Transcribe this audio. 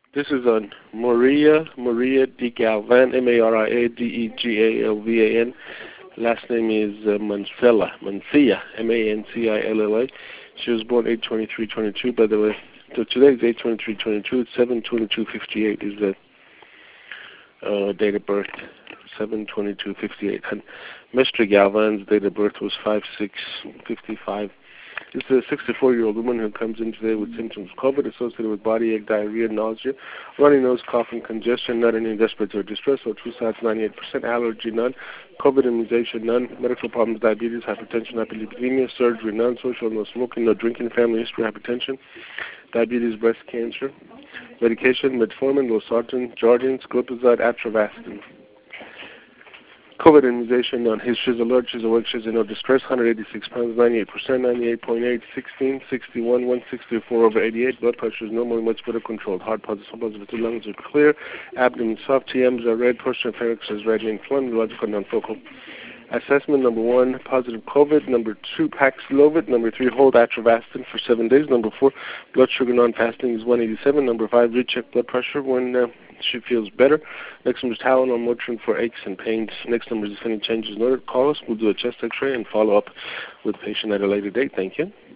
This is on Maria DeGalvan, Mariadegalvan. Last name is Mancilla, Mancilla. She was born 8/23/22. By the way, so today is 8/23/22. 7/22/58 is the date of birth. 7/22/58. And Mr. Galvan's date of birth was 5/6/55. This is a 64-year-old woman who comes in today with symptoms of COVID associated with body ache, diarrhea, nausea, runny nose, coughing, congestion, not any respiratory distress, so true sides 98%, allergy none, COVID immunization none, medical problems, diabetes, hypertension, hyperlipidemia, surgery none, social no smoking, no drinking, family history, hypertension, diabetes, breast cancer, medication, metformin, losartan, Jardiance, glipizide, atrovastin. COVID immunization on his she's alert, she's awake, she's in no distress, 186 pounds, 98%, 98.8, 16, 61, 164/88, blood pressure is normal, much better controlled, heart positive, the lungs are clear, abdomen soft, TMs are red, posture pharynx is red, inflamed, logical, non-focal. Assessment, number 1, positive COVID, number 2, Paxlovid, number 3, hold atrovastin for 7 days, number 4, blood sugar non-fasting is 187, number 5, recheck blood pressure when she feels better. Next number is Tylenol, Motrin for aches and pains. Next number is if any changes noted, call us, we'll do a chest x-ray and follow up with the patient at a later date. Thank you.